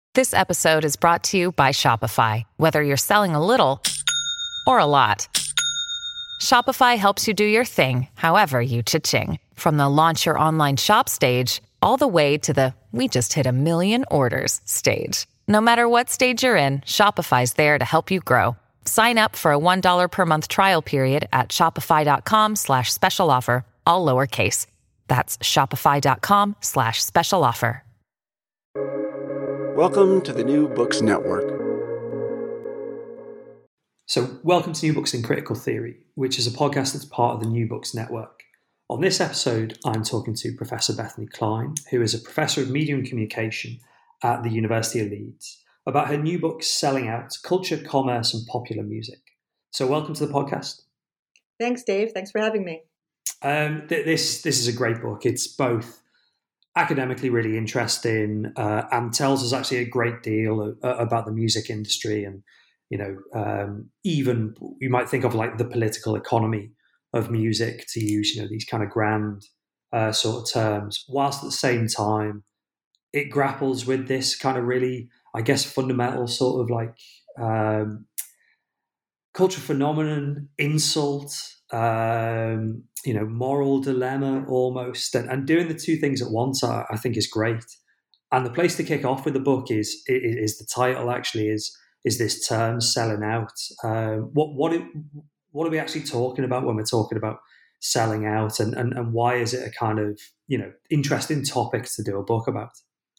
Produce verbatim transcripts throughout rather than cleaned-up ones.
This episode is brought to you by Shopify. Whether you're selling a little or a lot, Shopify helps you do your thing, however you cha-ching. From the launch your online shop stage, all the way to the we just hit a million orders stage. No matter what stage you're in, Shopify's there to help you grow. Sign up for a one dollar per month trial period at shopify.com slash special offer, all lowercase. That's shopify.com slash special offer. Welcome to the New Books Network. So, welcome to New Books in Critical Theory, which is a podcast that's part of the New Books Network. On this episode, I'm talking to Professor Bethany Klein, who is a professor of media and communication at the University of Leeds, about her new book, Selling Out: Culture, Commerce and Popular Music. So, welcome to the podcast. Thanks, Dave. Thanks for having me. Um, th- this this is a great book. It's both academically really interesting uh, and tells us actually a great deal of, uh, about the music industry and, you know, um, even you might think of like the political economy of music, to use, you know, these kind of grand uh, sort of terms, whilst at the same time it grapples with this kind of really, I guess, fundamental sort of like um, cultural phenomenon, insult, um, you know, moral dilemma almost, and, and doing the two things at once, I, I think is great. And the place to kick off with the book is is, is the title. Actually, is is this term "selling out"? Um, what what it, what are we actually talking about when we're talking about selling out, and, and and why is it a kind of, you know, interesting topic to do a book about?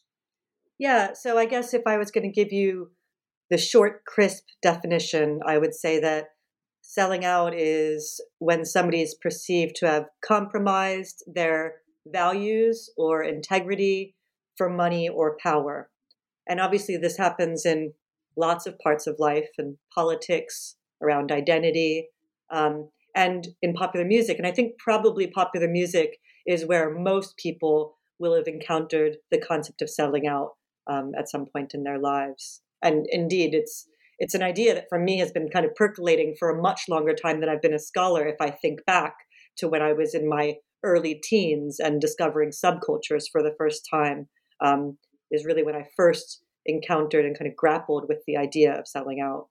Yeah, so I guess if I was going to give you the short, crisp definition, I would say that selling out is when somebody is perceived to have compromised their values or integrity for money or power. And obviously this happens in lots of parts of life, in politics, around identity, um, and in popular music. And I think probably popular music is where most people will have encountered the concept of selling out um, at some point in their lives. And indeed, it's it's an idea that for me has been kind of percolating for a much longer time than I've been a scholar. If I think back to when I was in my early teens and discovering subcultures for the first time, um, is really when I first encountered and kind of grappled with the idea of selling out.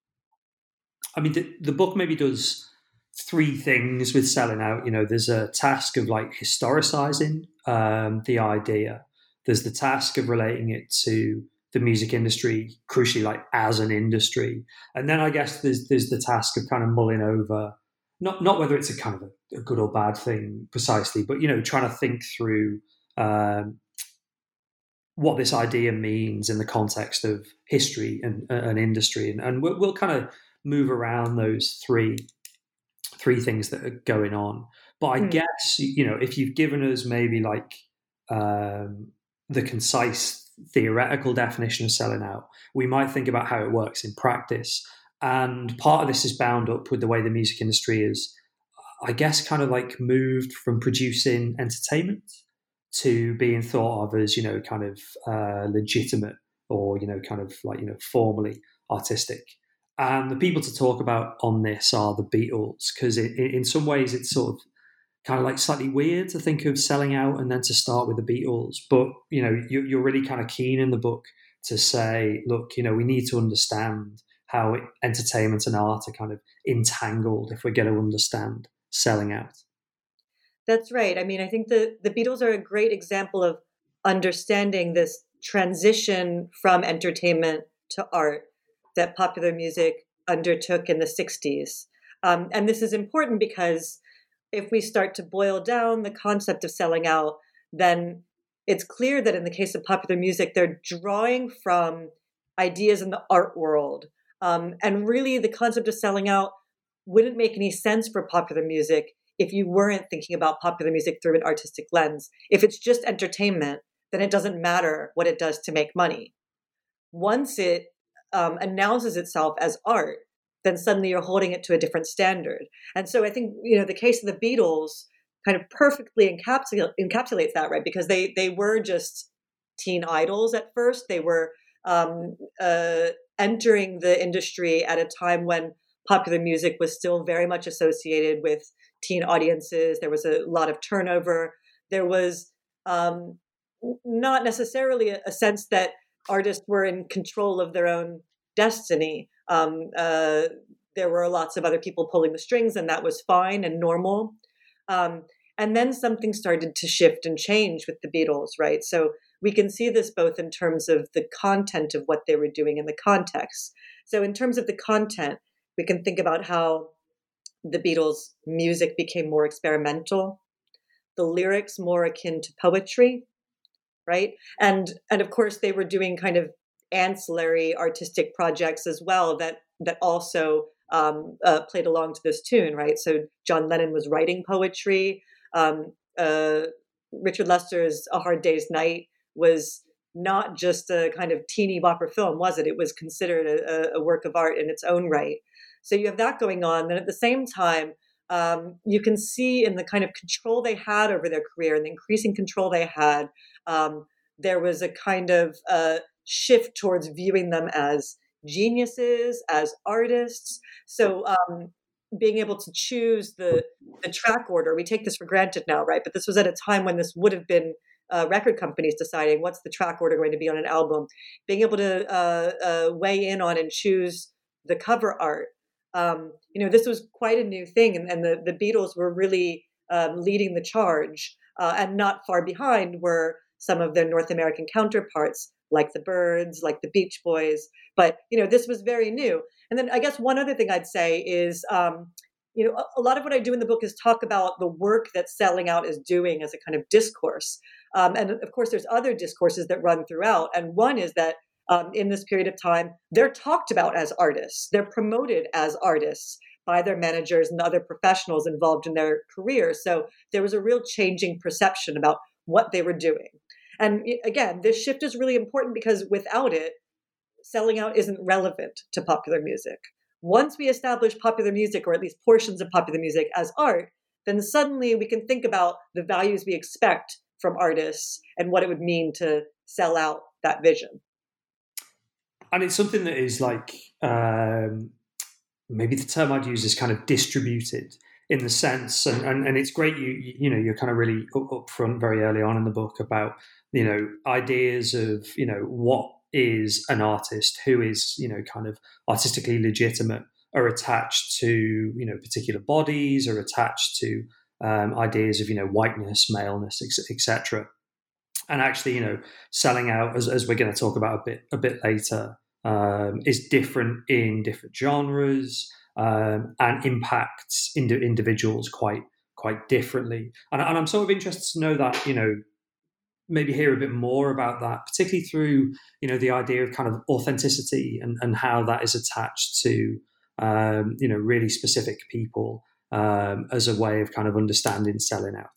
I mean, the, the book maybe does three things with selling out. You know, there's a task of like historicizing um, the idea. There's the task of relating it to the music industry, crucially, like as an industry. And then I guess there's there's the task of kind of mulling over, not not whether it's a kind of a, a good or bad thing precisely, but, you know, trying to think through um, what this idea means in the context of history and an industry. And, and we'll, we'll kind of move around those three three things that are going on. But I mm. guess, you know, if you've given us maybe like um, the concise theoretical definition of selling out, we might think about how it works in practice. And part of this is bound up with the way the music industry is, I guess, kind of like moved from producing entertainment to being thought of as, you know, kind of uh, legitimate or, you know, kind of like, you know, formally artistic. And the people to talk about on this are the Beatles, because in some ways it's sort of kind of like slightly weird to think of selling out and then to start with the Beatles. But, you know, you're really kind of keen in the book to say, look, you know, we need to understand how entertainment and art are kind of entangled if we're going to understand selling out. That's right. I mean, I think the, the Beatles are a great example of understanding this transition from entertainment to art that popular music undertook in the sixties. Um, and this is important because if we start to boil down the concept of selling out, then it's clear that in the case of popular music, they're drawing from ideas in the art world. Um, and really, the concept of selling out wouldn't make any sense for popular music if you weren't thinking about popular music through an artistic lens. If it's just entertainment, then it doesn't matter what it does to make money. Once it um, announces itself as art, then suddenly you're holding it to a different standard. And so I think, you know, the case of the Beatles kind of perfectly encapsul- encapsulates that, right? Because they they were just teen idols at first. They were um, uh, entering the industry at a time when popular music was still very much associated with teen audiences. There was a lot of turnover. There was um, not necessarily a, a sense that artists were in control of their own destiny. Um, uh, there were lots of other people pulling the strings, and that was fine and normal. Um, and then something started to shift and change with the Beatles, right? So we can see this both in terms of the content of what they were doing and the context. So in terms of the content, we can think about how the Beatles' music became more experimental, the lyrics more akin to poetry, right? And and of course they were doing kind of ancillary artistic projects as well that that also um, uh, played along to this tune, right? So John Lennon was writing poetry. Um, uh, Richard Lester's A Hard Day's Night was not just a kind of teeny bopper film, was it? It was considered a, a work of art in its own right. So you have that going on. Then at the same time, um, you can see in the kind of control they had over their career and the increasing control they had, um, there was a kind of uh, shift towards viewing them as geniuses, as artists. So um, being able to choose the the track order, we take this for granted now, right? But this was at a time when this would have been uh, record companies deciding what's the track order going to be on an album, being able to uh, uh, weigh in on and choose the cover art. Um, you know, this was quite a new thing, and, and the, the Beatles were really um, leading the charge, uh, and not far behind were some of their North American counterparts, like the Byrds, like the Beach Boys. But, you know, this was very new. And then I guess one other thing I'd say is, um, you know, a, a lot of what I do in the book is talk about the work that Selling Out is doing as a kind of discourse. Um, and of course, there's other discourses that run throughout. And one is that Um, in this period of time, they're talked about as artists. They're promoted as artists by their managers and other professionals involved in their careers. So there was a real changing perception about what they were doing. And again, this shift is really important because without it, Selling Out isn't relevant to popular music. Once we establish popular music, or at least portions of popular music, as art, then suddenly we can think about the values we expect from artists and what it would mean to sell out that vision. And it's something that is like, um, maybe the term I'd use is kind of distributed in the sense, and, and, and it's great you, you you know, you're kind of really up, up front very early on in the book about, you know, ideas of, you know, what is an artist, who is, you know, kind of artistically legitimate, are attached to, you know, particular bodies, are attached to um, ideas of, you know, whiteness, maleness, et cetera. And actually, you know, Selling Out, as, as we're going to talk about a bit a bit later, um, is different in different genres, um, and impacts ind- individuals quite quite differently. And, and I'm sort of interested to know that, you know, maybe hear a bit more about that, particularly through, you know, the idea of kind of authenticity and, and how that is attached to, um, you know, really specific people, um, as a way of kind of understanding Selling Out.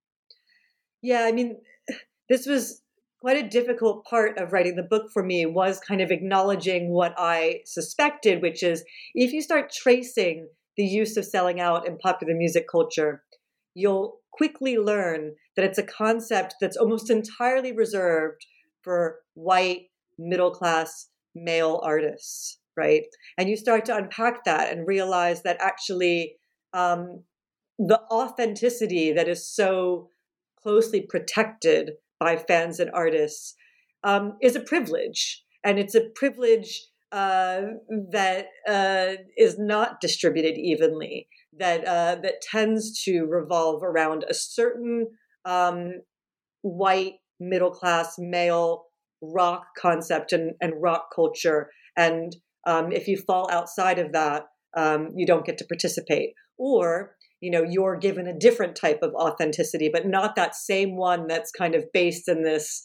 Yeah, I mean, this was quite a difficult part of writing the book for me, was kind of acknowledging what I suspected, which is if you start tracing the use of selling out in popular music culture, you'll quickly learn that it's a concept that's almost entirely reserved for white, middle-class, male artists, right? And you start to unpack that and realize that actually um, the authenticity that is so closely protected by fans and artists um, is a privilege. And it's a privilege uh, that uh, is not distributed evenly, that uh, that tends to revolve around a certain um, white, middle-class, male rock concept and, and rock culture. And um, if you fall outside of that, um, you don't get to participate. Or you know, you're given a different type of authenticity, but not that same one that's kind of based in this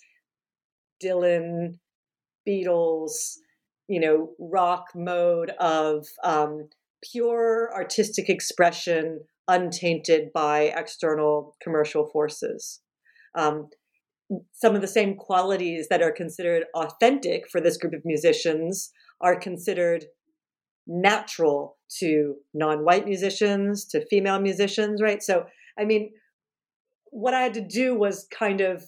Dylan, Beatles, you know, rock mode of um, pure artistic expression, untainted by external commercial forces. Um, some of the same qualities that are considered authentic for this group of musicians are considered natural to non-white musicians, to female musicians, right? So, I mean, what I had to do was kind of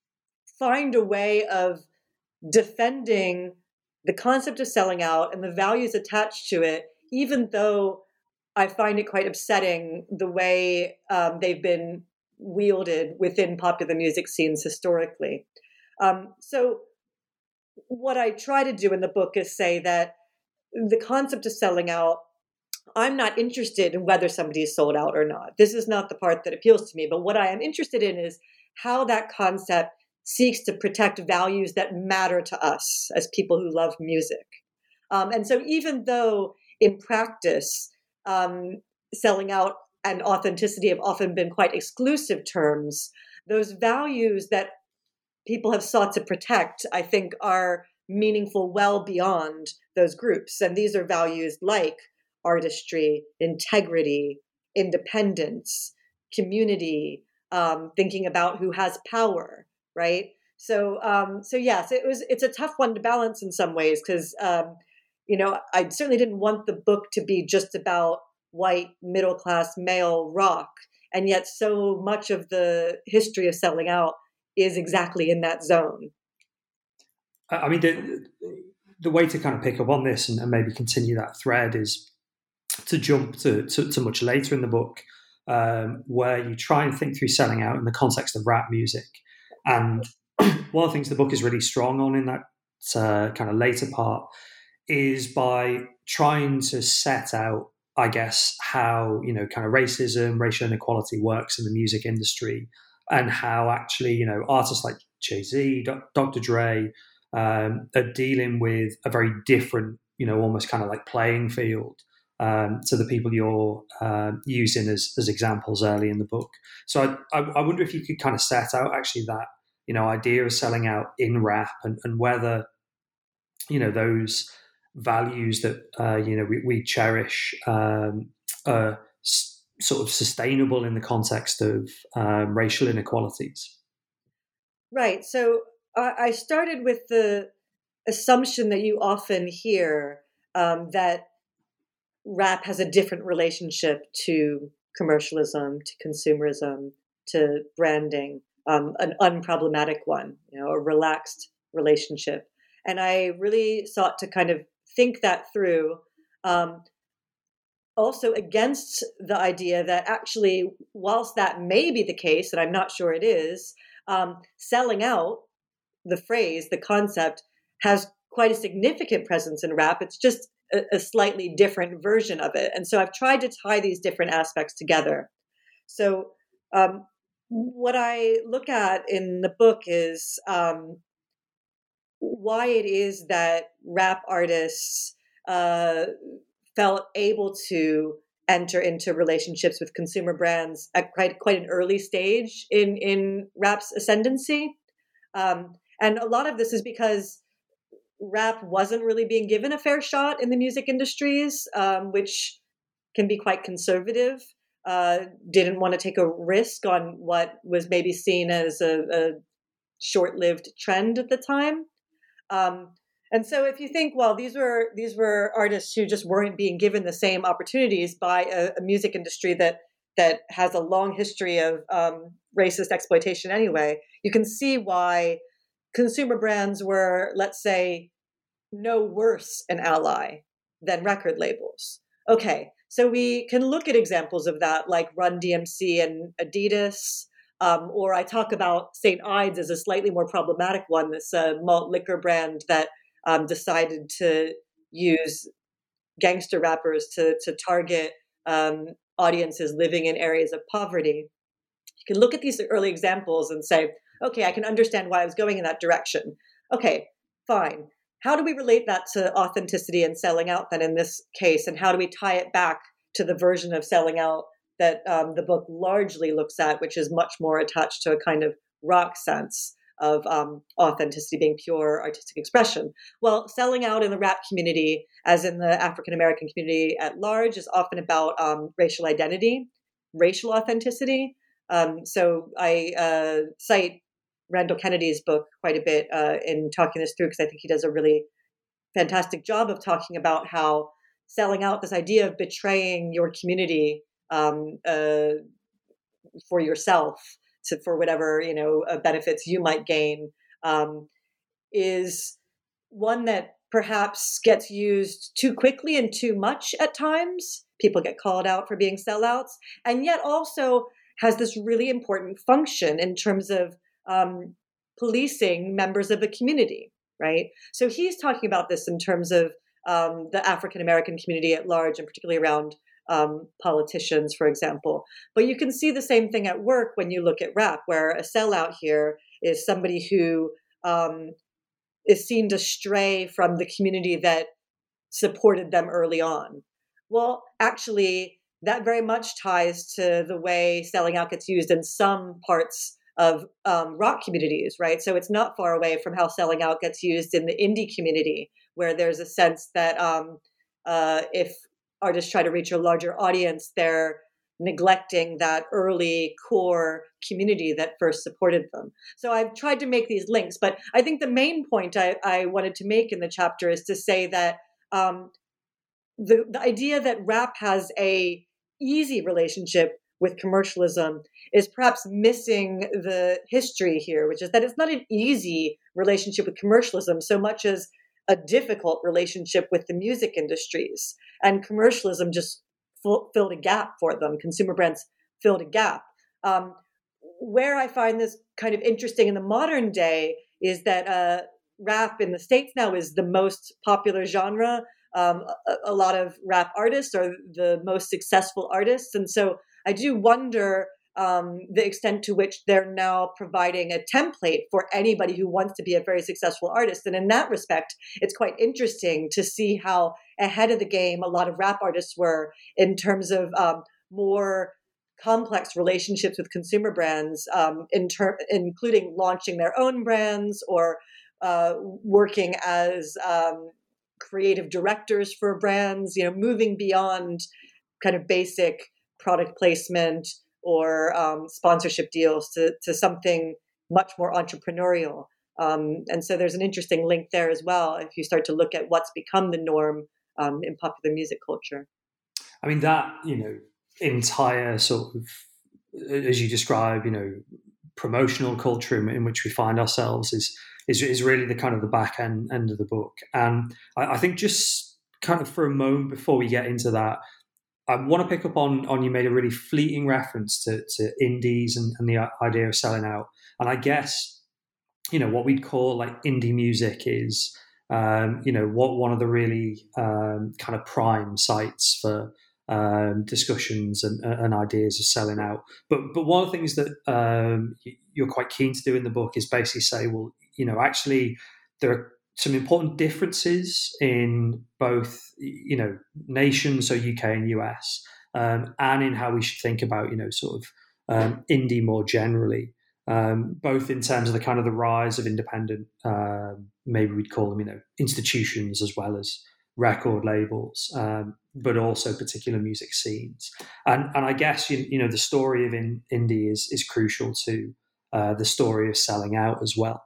find a way of defending the concept of selling out and the values attached to it, even though I find it quite upsetting the way um, they've been wielded within popular music scenes historically. Um, so what I try to do in the book is say that the concept of selling out, I'm not interested in whether somebody is sold out or not. This is not the part that appeals to me. But what I am interested in is how that concept seeks to protect values that matter to us as people who love music. Um, and so even though in practice, um, selling out and authenticity have often been quite exclusive terms, those values that people have sought to protect, I think, are meaningful well beyond those groups. And these are values like artistry, integrity, independence, community, um, thinking about who has power, right? So, um, so yes, it was. It's a tough one to balance in some ways because, um, you know, I certainly didn't want the book to be just about white middle class male rock, and yet so much of the history of selling out is exactly in that zone. I mean, the, the way to kind of pick up on this and, and maybe continue that thread is to jump to, to, to much later in the book, um, where you try and think through selling out in the context of rap music. And one of the things the book is really strong on in that uh, kind of later part is by trying to set out, I guess, how, you know, kind of racism, racial inequality works in the music industry, and how actually, you know, artists like Jay-Z, Doctor Dre, um, are dealing with a very different, you know, almost kind of like playing field um, to the people you're uh, using as, as examples early in the book. So I, I, I wonder if you could kind of set out actually that, you know, idea of selling out in rap, and, and whether, you know, those values that, uh, you know, we, we cherish um, are s- sort of sustainable in the context of um, racial inequalities. Right. So uh, I started with the assumption that you often hear um, that rap has a different relationship to commercialism, to consumerism, to branding, um, an unproblematic one, you know, a relaxed relationship. And I really sought to kind of think that through, um, also against the idea that actually, whilst that may be the case, and I'm not sure it is, um, selling out, the phrase, the concept, has quite a significant presence in rap. It's just a, a slightly different version of it. And so I've tried to tie these different aspects together. So um, what I look at in the book is um, why it is that rap artists uh, felt able to enter into relationships with consumer brands at quite quite an early stage in in rap's ascendancy. Um, and a lot of this is because rap wasn't really being given a fair shot in the music industries, um, which can be quite conservative. Uh, didn't want to take a risk on what was maybe seen as a, a short-lived trend at the time. Um, and so, if you think, well, these were these were artists who just weren't being given the same opportunities by a, a music industry that that has a long history of um, racist exploitation anyway, you can see why consumer brands were, let's say, no worse an ally than record labels. Okay, so we can look at examples of that, like Run D M C and Adidas, um, or I talk about Saint Ides as a slightly more problematic one, this uh, malt liquor brand that um, decided to use gangster rappers to, to target um, audiences living in areas of poverty. You can look at these early examples and say, okay, I can understand why I was going in that direction. Okay, fine. How do we relate that to authenticity and selling out then in this case? And how do we tie it back to the version of selling out that um, the book largely looks at, which is much more attached to a kind of rock sense of um, authenticity being pure artistic expression? Well, selling out in the rap community, as in the African-American community at large, is often about um, racial identity, racial authenticity. Um, so I uh, cite Randall Kennedy's book quite a bit uh, in talking this through, because I think he does a really fantastic job of talking about how selling out, this idea of betraying your community um, uh, for yourself, to, for whatever, you know, uh, benefits you might gain, um, is one that perhaps gets used too quickly and too much at times. People get called out for being sellouts, and yet also has this really important function in terms of um, policing members of a community, right? So he's talking about this in terms of um, the African American community at large, and particularly around um, politicians, for example. But you can see the same thing at work when you look at rap, where a sellout here is somebody who um, is seen to stray from the community that supported them early on. Well, actually, that very much ties to the way selling out gets used in some parts of um, rock communities, right? So it's not far away from how selling out gets used in the indie community, where there's a sense that um, uh, if artists try to reach a larger audience, they're neglecting that early core community that first supported them. So I've tried to make these links, but I think the main point I, I wanted to make in the chapter is to say that um, the, the idea that rap has a easy relationship with commercialism is perhaps missing the history here, which is that it's not an easy relationship with commercialism so much as a difficult relationship with the music industries. And commercialism just f- filled a gap for them. Consumer brands filled a gap. Um, where I find this kind of interesting in the modern day is that uh, rap in the States now is the most popular genre. Um, a, a lot of rap artists are the most successful artists. And so I do wonder um, the extent to which they're now providing a template for anybody who wants to be a very successful artist. And in that respect, it's quite interesting to see how ahead of the game a lot of rap artists were in terms of um, more complex relationships with consumer brands, um, in ter- including launching their own brands or uh, working as um, creative directors for brands, you know, moving beyond kind of basic product placement or um, sponsorship deals to, to something much more entrepreneurial. Um, and so there's an interesting link there as well if you start to look at what's become the norm um, in popular music culture. I mean, that, you know, entire sort of, as you describe, you know, promotional culture in, in which we find ourselves is, is is really the kind of the back end, end of the book. And I, I think just kind of for a moment before we get into that, I want to pick up on, on you made a really fleeting reference to, to indies and, and the idea of selling out. And I guess, you know, what we'd call like indie music is, um, you know, what one of the really um, kind of prime sites for um, discussions and, and ideas of selling out. But but one of the things that um, you're quite keen to do in the book is basically say, well, you know, actually there are some important differences in both, you know, nations, so U K and U S, um, and in how we should think about, you know, sort of um, indie more generally, um, both in terms of the kind of the rise of independent, uh, maybe we'd call them, you know, institutions as well as record labels, um, but also particular music scenes. And and I guess, you, you know, the story of in, indie is, is crucial to uh, the story of selling out as well.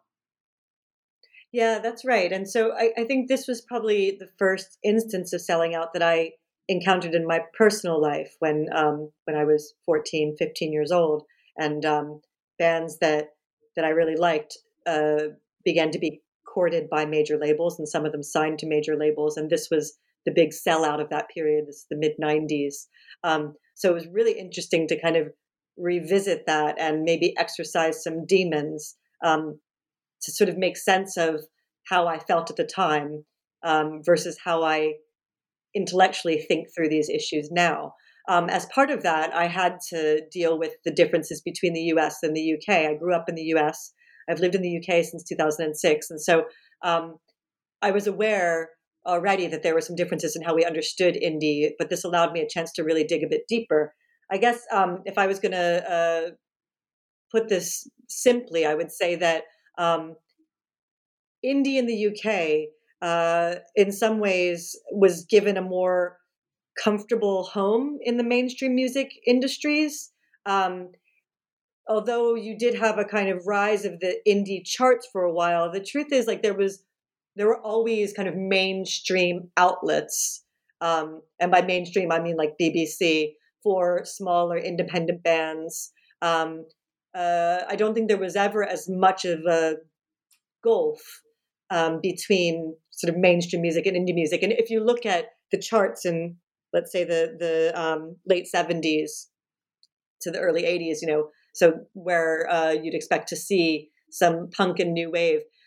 Yeah, that's right. And so I, I think this was probably the first instance of selling out that I encountered in my personal life when um, when I was fourteen, fifteen years old. And um, bands that that I really liked uh, began to be courted by major labels, and some of them signed to major labels. And this was the big sellout of that period, this is the mid nineties. Um, so it was really interesting to kind of revisit that and maybe exercise some demons. Um, to sort of make sense of how I felt at the time um, versus how I intellectually think through these issues now. Um, as part of that, I had to deal with the differences between the U S and the U K. I grew up in the U S. I've lived in the U K since two thousand six. And so um, I was aware already that there were some differences in how we understood indie, but this allowed me a chance to really dig a bit deeper. I guess um, if I was going to uh, put this simply, I would say that Um, indie in the U K, uh, in some ways, was given a more comfortable home in the mainstream music industries. Um, although you did have a kind of rise of the indie charts for a while, the truth is, like there was, there were always kind of mainstream outlets, um, and by mainstream I mean like B B C for smaller independent bands. Um, Uh, I don't think there was ever as much of a gulf um, between sort of mainstream music and indie music. And if you look at the charts in, let's say, the the um, late seventies to the early eighties, you know, so where uh, you'd expect to see some punk and new wave,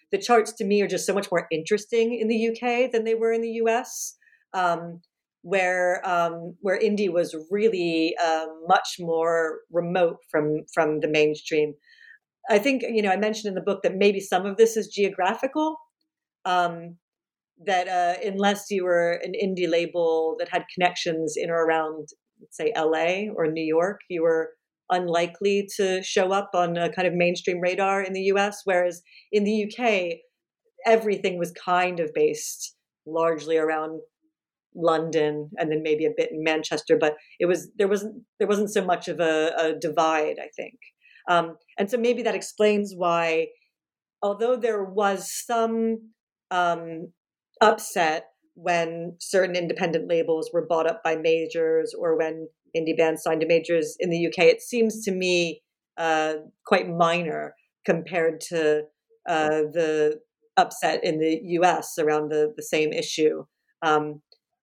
the charts to me are just so much more interesting in the U K than they were in the U S, um, where um, where indie was really uh, much more remote from from the mainstream. I think, you know, I mentioned in the book that maybe some of this is geographical. Um, that uh, unless you were an indie label that had connections in or around, let's say, L A or New York, you were unlikely to show up on a kind of mainstream radar in the U S, whereas in the U K, everything was kind of based largely around London and then maybe a bit in Manchester, but it was there wasn't there wasn't so much of a, a divide, I think. Um, and so maybe that explains why, although there was some um, upset when certain independent labels were bought up by majors or when indie bands signed to majors in the U K, it seems to me uh, quite minor compared to uh, the upset in the U S around the, the same issue. Um,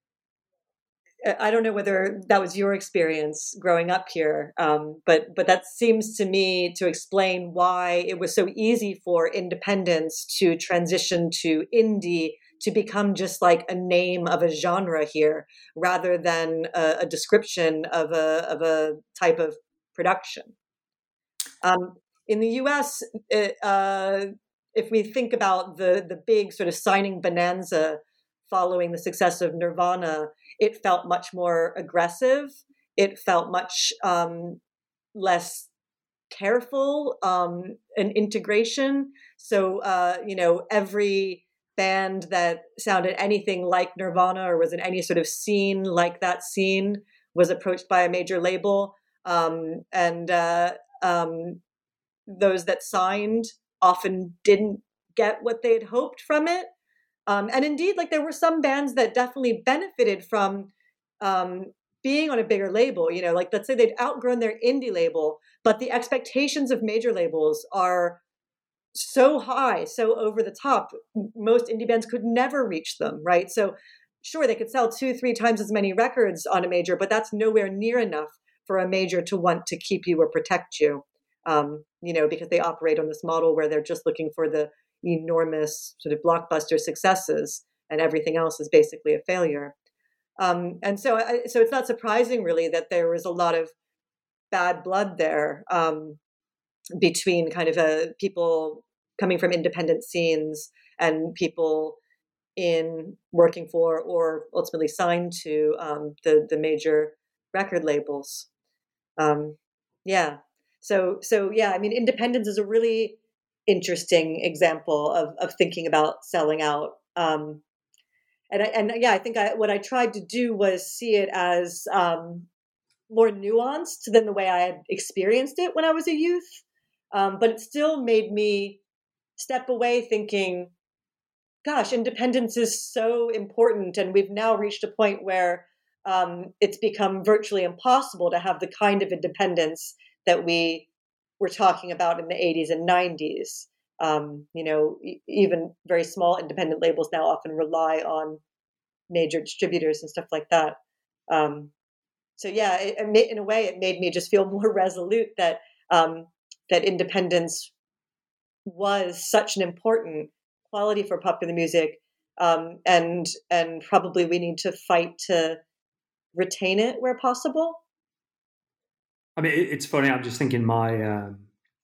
I don't know whether that was your experience growing up here, um, but but that seems to me to explain why it was so easy for independents to transition to indie to become just like a name of a genre here, rather than a, a description of a of a type of production. Um, in the U S, it, uh, if we think about the the big sort of signing bonanza following the success of Nirvana, it felt much more aggressive. It felt much um, less careful um, in integration. So, uh, you know, every band that sounded anything like Nirvana or was in any sort of scene like that scene was approached by a major label. Um, and uh, um, those that signed often didn't get what they'd hoped from it. Um, and indeed, like there were some bands that definitely benefited from um, being on a bigger label. You know, like let's say they'd outgrown their indie label, but the expectations of major labels are so high, so over the top. Most indie bands could never reach them, right? So, sure, they could sell two, three times as many records on a major, but that's nowhere near enough for a major to want to keep you or protect you. Um, you know, because they operate on this model where they're just looking for the enormous sort of blockbuster successes, and everything else is basically a failure. Um, and so, I, so it's not surprising, really, that there was a lot of bad blood there um, between kind of uh, people coming from independent scenes and people in working for or ultimately signed to um, the the major record labels. Um, yeah. So so yeah, I mean, independence is a really interesting example of of thinking about selling out. Um, and I, and yeah, I think I, what I tried to do was see it as um, more nuanced than the way I had experienced it when I was a youth. Um, but it still made me step away thinking, gosh, independence is so important. And we've now reached a point where um, it's become virtually impossible to have the kind of independence that we were talking about in the eighties and nineties. Um, you know, e- even very small independent labels now often rely on major distributors and stuff like that. Um, so yeah, it, it made, in a way, it made me just feel more resolute that um, that independence was such an important quality for popular music, um, and and probably we need to fight to retain it where possible. I mean, it, it's funny. I'm just thinking my um,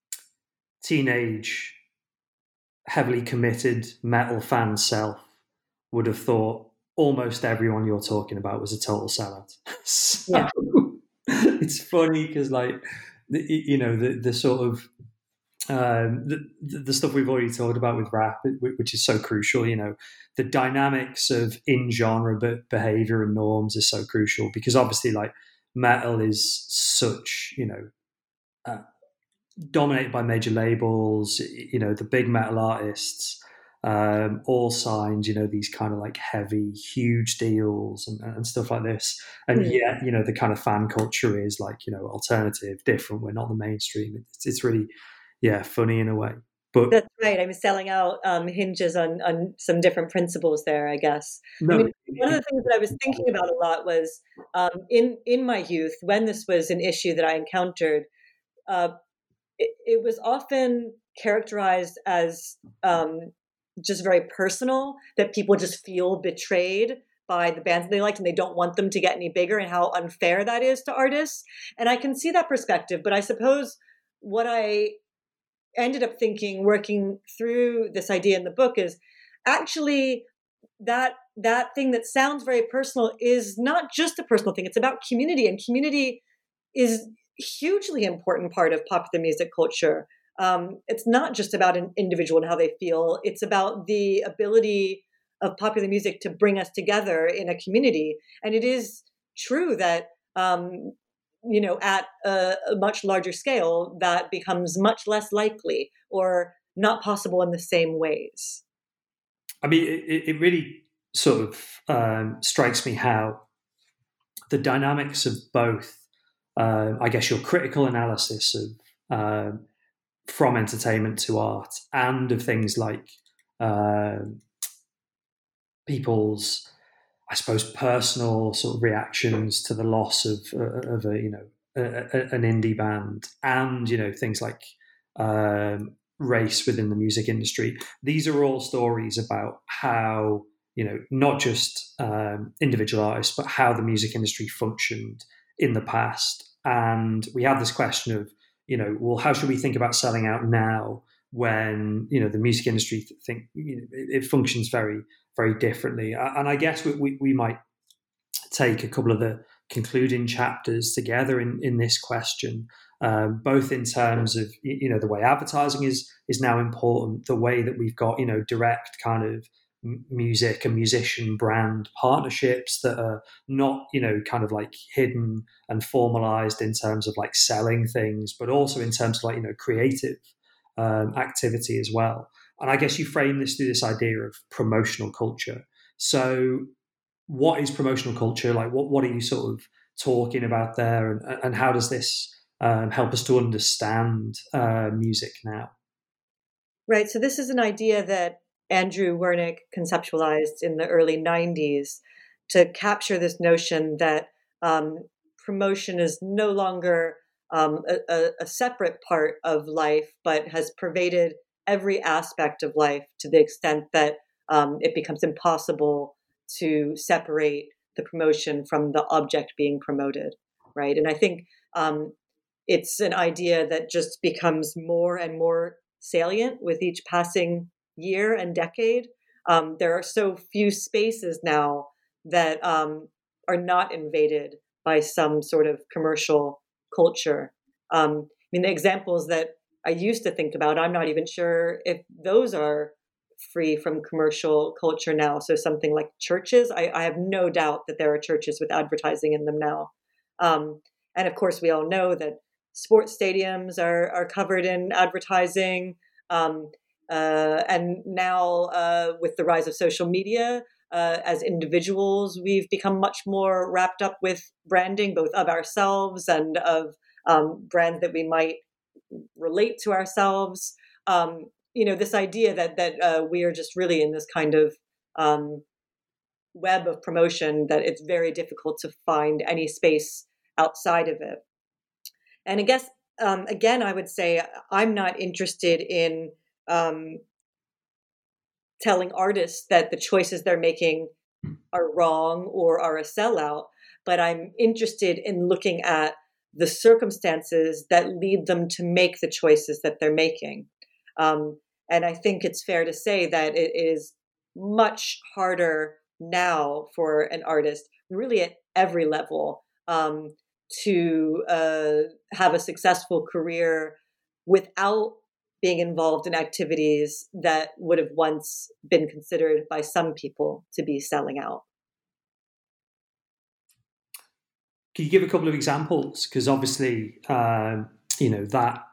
teenage, heavily committed metal fan self would have thought almost everyone you're talking about was a total sellout. So Yeah. it's funny because, like, the, you know, the the sort of um, the, the stuff we've already talked about with rap, which is so crucial. You know, the dynamics of in-genre behavior and norms is so crucial because obviously, like, metal is such, you know, uh, dominated by major labels. You know, the big metal artists um, all signed, you know, these kind of like heavy, huge deals and, and stuff like this. And Mm. yet, you know, the kind of fan culture is like, you know, alternative, different. We're not the mainstream. It's, it's really, yeah, funny in a way. But That's right. I mean, selling out um, hinges on on some different principles there, I guess. I no, mean, one of the things that I was thinking about a lot was um, in in my youth, when this was an issue that I encountered, uh, it, it was often characterized as um, just very personal, that people just feel betrayed by the bands they liked and they don't want them to get any bigger, and how unfair that is to artists. And I can see that perspective, but I suppose what I ended up thinking working through this idea in the book is actually that that thing that sounds very personal is not just a personal thing. It's about community, and community is a hugely important part of popular music culture. Um, it's not just about an individual and how they feel. It's about the ability of popular music to bring us together in a community. And it is true that, um, you know, at a, a much larger scale, that becomes much less likely or not possible in the same ways. I mean, it, it really sort of um, strikes me how the dynamics of both, uh, I guess, your critical analysis of um, from entertainment to art, and of things like uh, people's, I suppose, personal sort of reactions to the loss of of a you know a, a, an indie band, and you know things like um, race within the music industry. These are all stories about how you know not just um, individual artists, but how the music industry functioned in the past. And we have this question of you know, well, how should we think about selling out now when you know the music industry think you know, it, it functions very very differently? And I guess we, we, we might take a couple of the concluding chapters together in, in this question, um, both in terms of, you know, the way advertising is is now important, the way that we've got, you know, direct kind of music and musician brand partnerships that are not, you know, kind of like hidden and formalized in terms of like selling things, but also in terms of like, you know, creative um, activity as well. And I guess you frame this through this idea of promotional culture. So what is promotional culture? Like what, what are you sort of talking about there? And, and how does this um, help us to understand uh, music now? Right. So this is an idea that Andrew Wernick conceptualized in the early nineties to capture this notion that um, promotion is no longer um, a, a separate part of life, but has pervaded every aspect of life to the extent that um, it becomes impossible to separate the promotion from the object being promoted, right? And I think um, it's an idea that just becomes more and more salient with each passing year and decade. Um, there are so few spaces now that um, are not invaded by some sort of commercial culture. Um, I mean, the examples that I used to think about, I'm not even sure if those are free from commercial culture now. So something like churches, I, I have no doubt that there are churches with advertising in them now. Um, and of course, we all know that sports stadiums are, are covered in advertising. Um, Uh, and now, uh, with the rise of social media, uh, as individuals, we've become much more wrapped up with branding, both of ourselves and of um, brands that we might relate to ourselves. Um, you know, this idea that that uh, we are just really in this kind of um, web of promotion that it's very difficult to find any space outside of it. And I guess, um, again, I would say I'm not interested in Um, telling artists that the choices they're making are wrong or are a sellout, but I'm interested in looking at the circumstances that lead them to make the choices that they're making. Um, and I think it's fair to say that it is much harder now for an artist, really at every level, um, to uh, have a successful career without being involved in activities that would have once been considered by some people to be selling out. Can you give a couple of examples? Because obviously, um, you know, that,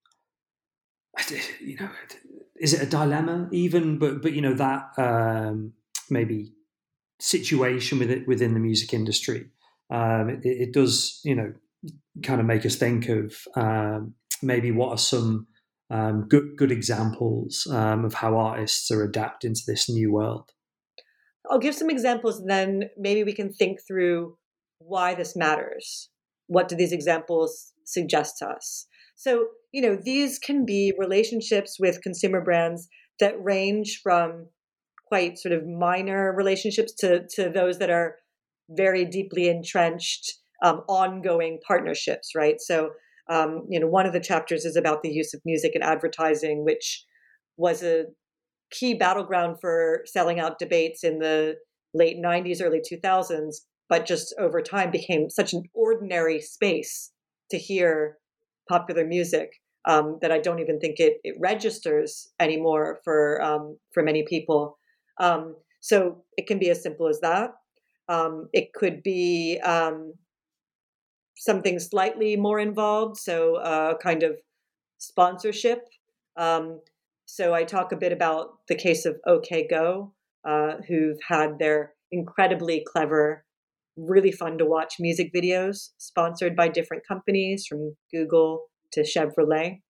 you know, is it a dilemma even? But, but you know, that um, maybe situation with it within the music industry, um, it, it does, you know, kind of make us think of um, maybe what are some Um, good good examples um, of how artists are adapting to this new world. I'll give some examples, and then maybe we can think through why this matters. What do these examples suggest to us? So, you know, these can be relationships with consumer brands that range from quite sort of minor relationships to, to those that are very deeply entrenched, um, ongoing partnerships, right? So, um, you know, one of the chapters is about the use of music in advertising, which was a key battleground for selling out debates in the late nineties, early two thousands, but just over time became such an ordinary space to hear popular music um, that I don't even think it, it registers anymore for um, for many people. Um, so it can be as simple as that. Um, it could be um, something slightly more involved, so uh, kind of sponsorship. Um, so I talk a bit about the case of OK Go, uh, who've had their incredibly clever, really fun to watch music videos sponsored by different companies, from Google to Chevrolet.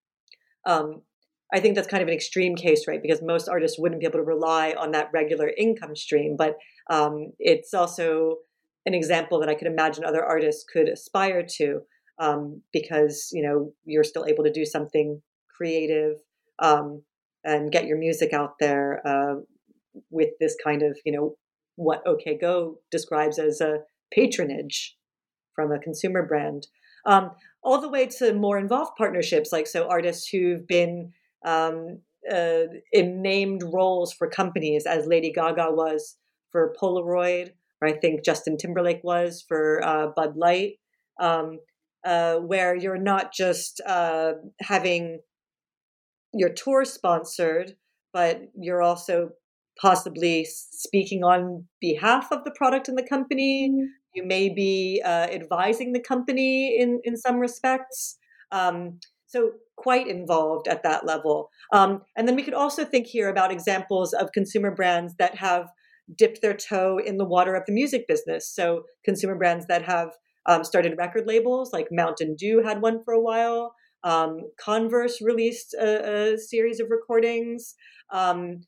Um, I think that's kind of an extreme case, right? Because most artists wouldn't be able to rely on that regular income stream. But um, it's also an example that I could imagine other artists could aspire to, um, because, you know, you're still able to do something creative um, and get your music out there uh, with this kind of, you know, what OK Go describes as a patronage from a consumer brand, um, all the way to more involved partnerships, like so artists who've been um, uh, in named roles for companies, as Lady Gaga was for Polaroid, or I think Justin Timberlake was for uh, Bud Light, um, uh, where you're not just uh, having your tour sponsored, but you're also possibly speaking on behalf of the product and the company. Mm-hmm. You may be uh, advising the company in, in some respects. Um, so quite involved at that level. Um, and then we could also think here about examples of consumer brands that have dipped their toe in the water of the music business. So consumer brands that have um, started record labels, like Mountain Dew had one for a while. Um, Converse released a, a series of recordings. Um,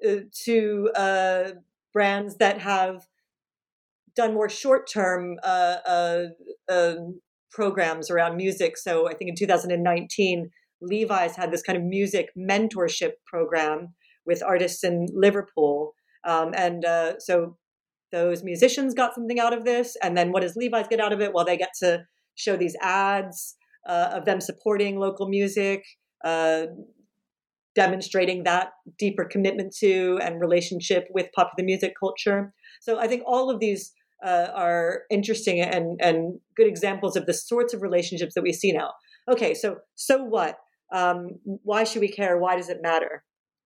to uh, brands that have done more short-term uh, uh, uh, programs around music. So I think in two thousand nineteen, Levi's had this kind of music mentorship program with artists in Liverpool. Um, and uh, so those musicians got something out of this. And then what does Levi's get out of it? Well, they get to show these ads uh, of them supporting local music, uh, demonstrating that deeper commitment to and relationship with popular music culture. So I think all of these uh, are interesting and, and good examples of the sorts of relationships that we see now. Okay, so so what? Um, why should we care? Why does it matter?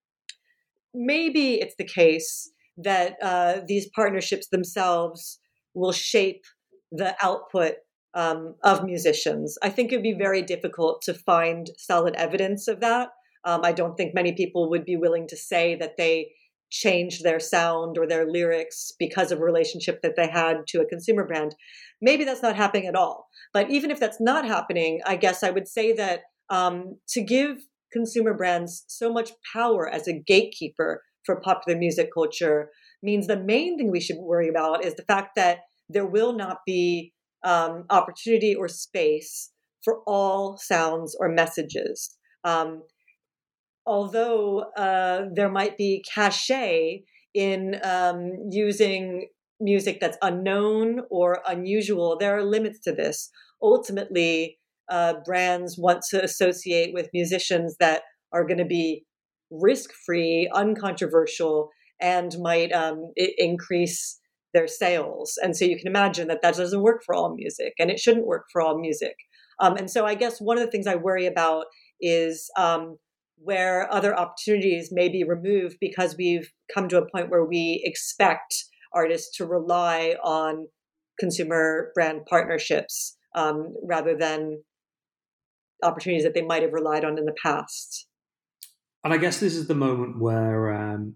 Maybe it's the case that uh, these partnerships themselves will shape the output um, of musicians. I think it would be very difficult to find solid evidence of that. Um, I don't think many people would be willing to say that they changed their sound or their lyrics because of a relationship that they had to a consumer brand. Maybe that's not happening at all. But even if that's not happening, I guess I would say that um, to give consumer brands so much power as a gatekeeper for popular music culture means the main thing we should worry about is the fact that there will not be um, opportunity or space for all sounds or messages. Um, although uh, there might be cachet in um, using music that's unknown or unusual, there are limits to this. Ultimately, uh, brands want to associate with musicians that are going to be risk-free, uncontroversial, and might um, I- increase their sales. And so you can imagine that that doesn't work for all music, and it shouldn't work for all music. Um, and so I guess one of the things I worry about is um, where other opportunities may be removed because we've come to a point where we expect artists to rely on consumer brand partnerships um, rather than opportunities that they might have relied on in the past. And I guess this is the moment where um,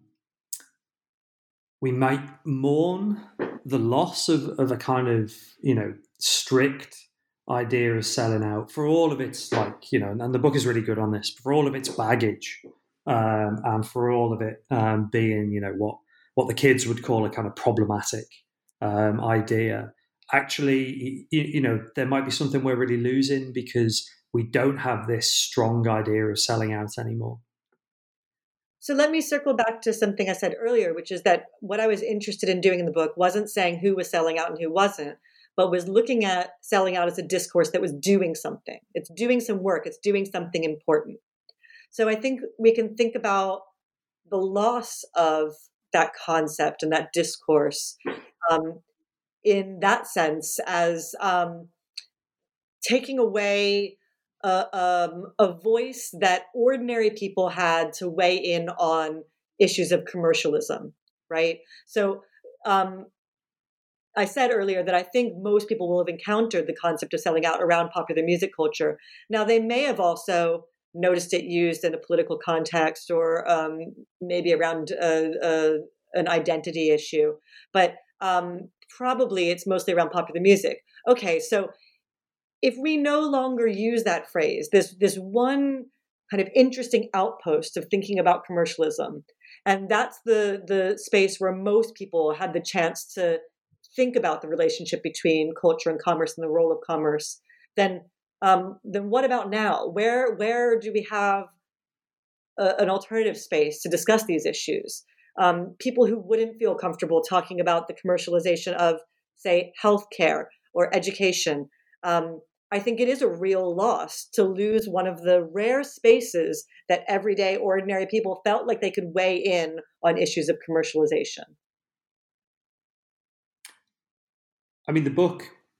we might mourn the loss of, of a kind of, you know, strict idea of selling out for all of its, like, you know, and the book is really good on this, for all of its baggage um, and for all of it um, being, you know, what, what the kids would call a kind of problematic um, idea. Actually, you, you know, there might be something we're really losing because we don't have this strong idea of selling out anymore. So let me circle back to something I said earlier, which is that what I was interested in doing in the book wasn't saying who was selling out and who wasn't, but was looking at selling out as a discourse that was doing something. It's doing some work. It's doing something important. So I think we can think about the loss of that concept and that discourse um, in that sense as um, taking away a, um, a voice that ordinary people had to weigh in on issues of commercialism, right? So um, I said earlier that I think most people will have encountered the concept of selling out around popular music culture. Now, they may have also noticed it used in a political context or um, maybe around a, a, an identity issue, but um, probably it's mostly around popular music. Okay, so if we no longer use that phrase, this this one kind of interesting outpost of thinking about commercialism, and that's the the space where most people had the chance to think about the relationship between culture and commerce and the role of commerce, then um, then what about now? Where where do we have a, an alternative space to discuss these issues? Um, people who wouldn't feel comfortable talking about the commercialization of, say, healthcare or education. Um, I think it is a real loss to lose one of the rare spaces that everyday ordinary people felt like they could weigh in on issues of commercialization. I mean, the book,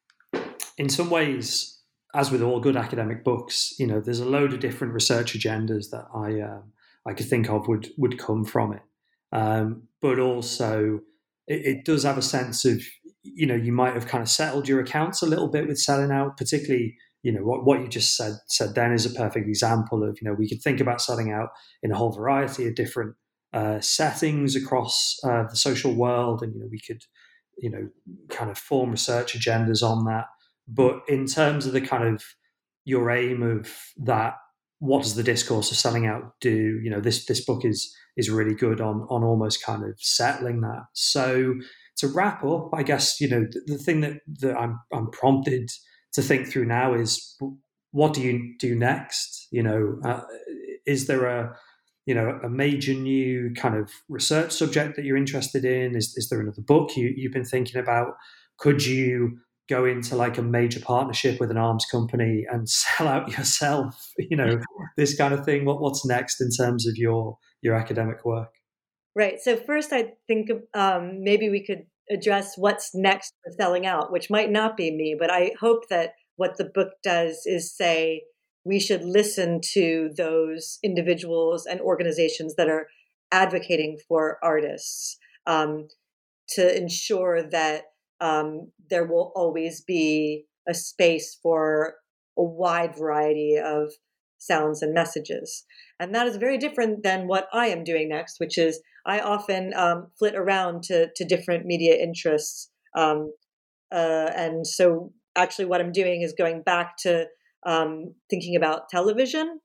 in some ways, as with all good academic books, you know, there's a load of different research agendas that I um, I could think of would would come from it. Um, but also, it, it does have a sense of, you know, you might have kind of settled your accounts a little bit with selling out, particularly, you know, what, what you just said said then is a perfect example of, you know, we could think about selling out in a whole variety of different uh, settings across uh, the social world, and, you know, we could, you know, kind of form research agendas on that. But in terms of the kind of your aim of that, what does the discourse of selling out do? You know, this this book is is really good on on almost kind of settling that. So to wrap up, I guess, you know, the, the thing that, that I'm I'm prompted to think through now is, what do you do next? You know, uh, is there a you know, a major new kind of research subject that you're interested in? Is, is there another book you, you've been thinking about? Could you go into like a major partnership with an arms company and sell out yourself? You know, this kind of thing. What, what's next in terms of your, your academic work? Right. So first, I think um, maybe we could address what's next for selling out, which might not be me, but I hope that what the book does is say, we should listen to those individuals and organizations that are advocating for artists um, to ensure that um, there will always be a space for a wide variety of sounds and messages. And that is very different than what I am doing next, which is I often um, flit around to, to different media interests. Um, uh, and so actually what I'm doing is going back to Um, thinking about television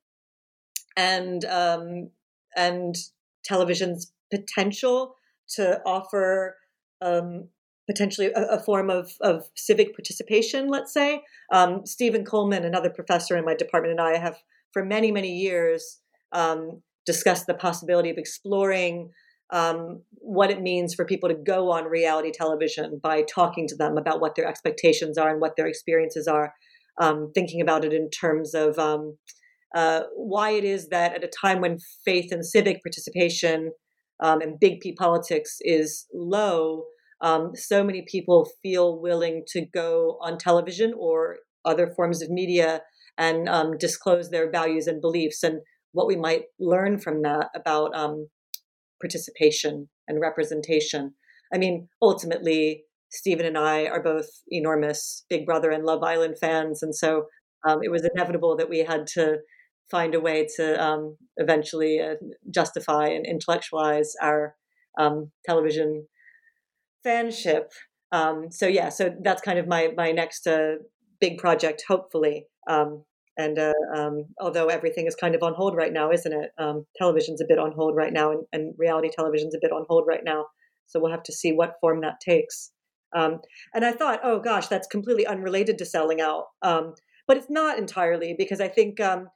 and um, and television's potential to offer um, potentially a, a form of, of civic participation, let's say. Um, Stephen Coleman, another professor in my department, and I have for many, many years um, discussed the possibility of exploring um, what it means for people to go on reality television by talking to them about what their expectations are and what their experiences are. Um, thinking about it in terms of um, uh, why it is that at a time when faith and civic participation um, and big P politics is low, um, so many people feel willing to go on television or other forms of media and um, disclose their values and beliefs, and what we might learn from that about um, participation and representation. I mean, ultimately, Stephen and I are both enormous Big Brother and Love Island fans, and so um, it was inevitable that we had to find a way to um, eventually uh, justify and intellectualize our um, television fanship. Um, so yeah, so that's kind of my my next uh, big project, hopefully. Um, and uh, um, although everything is kind of on hold right now, isn't it? Um, television's a bit on hold right now, and, and reality television's a bit on hold right now. So we'll have to see what form that takes. Um, and I thought, oh gosh, that's completely unrelated to selling out. Um, but it's not entirely, because I think um,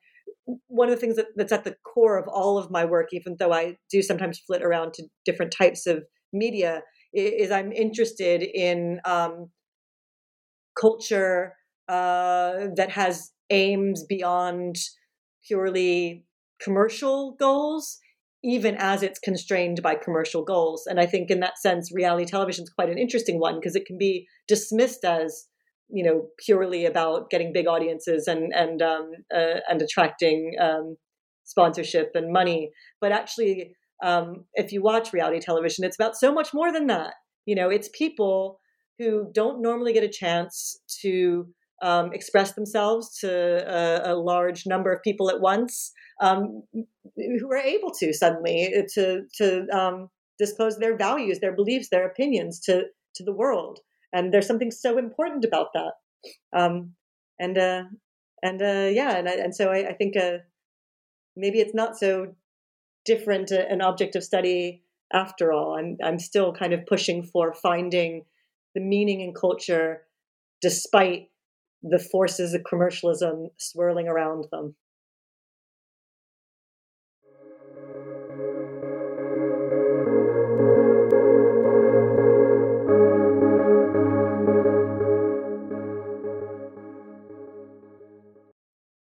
one of the things that, that's at the core of all of my work, even though I do sometimes flit around to different types of media, is, is I'm interested in um, culture uh, that has aims beyond purely commercial goals, even as it's constrained by commercial goals. And I think in that sense, reality television is quite an interesting one because it can be dismissed as, you know, purely about getting big audiences and and um, uh, and attracting um, sponsorship and money. But actually, um, if you watch reality television, it's about so much more than that. You know, it's people who don't normally get a chance to um, express themselves to a, a large number of people at once, um, who are able to suddenly to to um, disclose their values, their beliefs, their opinions to to the world. And there's something so important about that. Um, and uh, and uh, yeah, and I, and so I, I think uh, maybe it's not so different uh, an object of study after all. I'm I'm still kind of pushing for finding the meaning in culture, despite the forces of commercialism swirling around them.